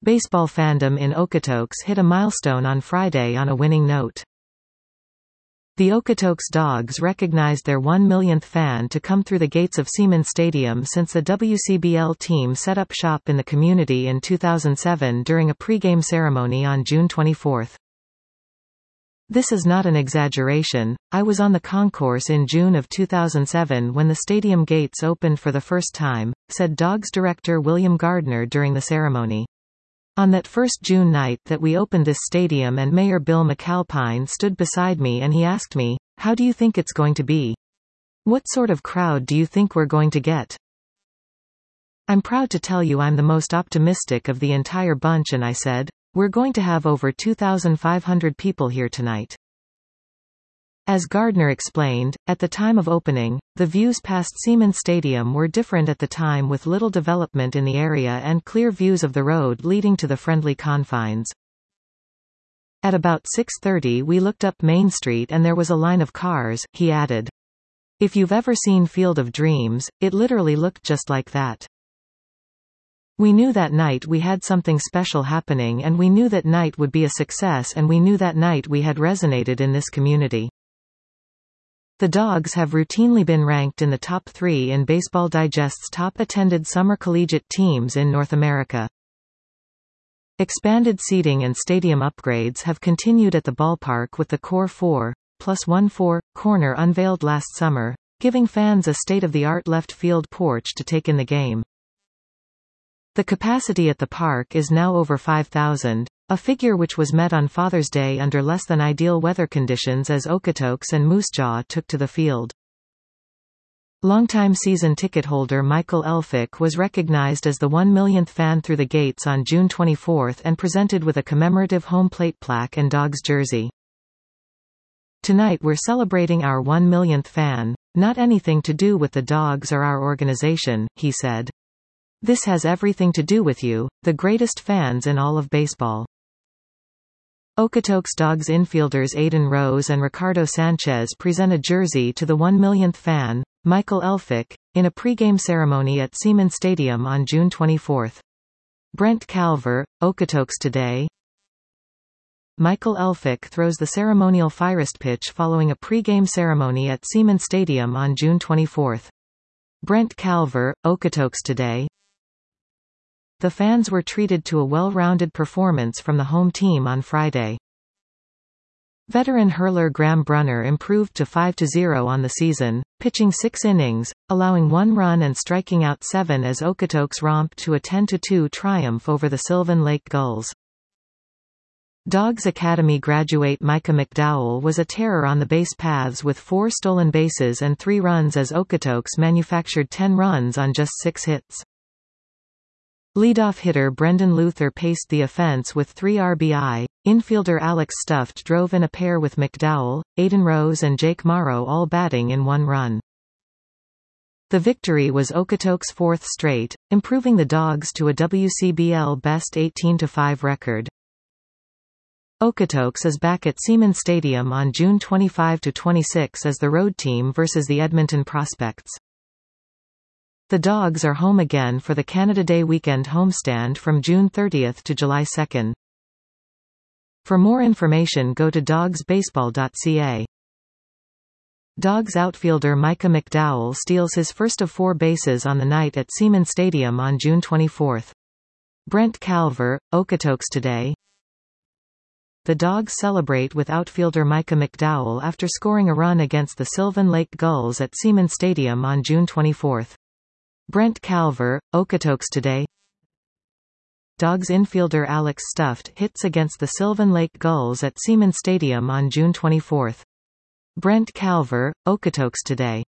Baseball fandom in Okotoks hit a milestone on Friday on a winning note. The Okotoks Dogs recognized their 1 millionth fan to come through the gates of Seaman Stadium since the WCBL team set up shop in the community in 2007 during a pre-game ceremony on June 24. "This is not an exaggeration. I was on the concourse in June of 2007 when the stadium gates opened for the first time," said Dogs director William Gardner during the ceremony. "On that first June night that we opened this stadium and Mayor Bill McAlpine stood beside me and he asked me, 'How do you think it's going to be? What sort of crowd do you think we're going to get?' I'm proud to tell you I'm the most optimistic of the entire bunch and I said, 'We're going to have over 2,500 people here tonight.'" As Gardner explained, at the time of opening, the views past Seaman Stadium were different at the time with little development in the area and clear views of the road leading to the friendly confines. "At about 6:30 we looked up Main Street and there was a line of cars," he added. "If you've ever seen Field of Dreams, it literally looked just like that. We knew that night we had something special happening and we knew that night would be a success and we knew that night we had resonated in this community." The Dogs have routinely been ranked in the top 3 in Baseball Digest's top-attended summer collegiate teams in North America. Expanded seating and stadium upgrades have continued at the ballpark with the Core 4+1/4 corner unveiled last summer, giving fans a state-of-the-art left field porch to take in the game. The capacity at the park is now over 5,000, a figure which was met on Father's Day under less than ideal weather conditions as Okotoks and Moose Jaw took to the field. Longtime season ticket holder Michael Elphick was recognized as the 1 millionth fan through the gates on June 24 and presented with a commemorative home plate plaque and Dogs jersey. "Tonight we're celebrating our 1 millionth fan, not anything to do with the Dogs or our organization," he said. "This has everything to do with you, the greatest fans in all of baseball." Okotoks Dogs infielders Aiden Rose and Ricardo Sanchez present a jersey to the 1 millionth fan, Michael Elphick, in a pregame ceremony at Seaman Stadium on June 24. Brent Calver, Okotoks Today. Michael Elphick throws the ceremonial first pitch following a pregame ceremony at Seaman Stadium on June 24. Brent Calver, Okotoks Today. The fans were treated to a well-rounded performance from the home team on Friday. Veteran hurler Graham Brunner improved to 5-0 on the season, pitching 6 innings, allowing 1 run and striking out 7 as Okotoks romped to a 10-2 triumph over the Sylvan Lake Gulls. Dogs Academy graduate Micah McDowell was a terror on the base paths with 4 stolen bases and 3 runs as Okotoks manufactured 10 runs on just 6 hits. Leadoff hitter Brendan Luther paced the offense with 3 RBI. Infielder Alex Stuft drove in a pair with McDowell, Aiden Rose and Jake Morrow all batting in 1 run. The victory was Okotoks' 4th straight, improving the Dogs to a WCBL best 18-5 record. Okotoks is back at Seaman Stadium on June 25-26 as the road team versus the Edmonton Prospects. The Dogs are home again for the Canada Day weekend homestand from June 30 to July 2. For more information go to dogsbaseball.ca. Dogs outfielder Micah McDowell steals his first of 4 bases on the night at Seaman Stadium on June 24. Brent Calver, Okotoks Today. The Dogs celebrate with outfielder Micah McDowell after scoring a run against the Sylvan Lake Gulls at Seaman Stadium on June 24. Brent Calver, Okotoks Today. Dogs infielder Alex Stuft hits against the Sylvan Lake Gulls at Seaman Stadium on June 24. Brent Calver, Okotoks Today.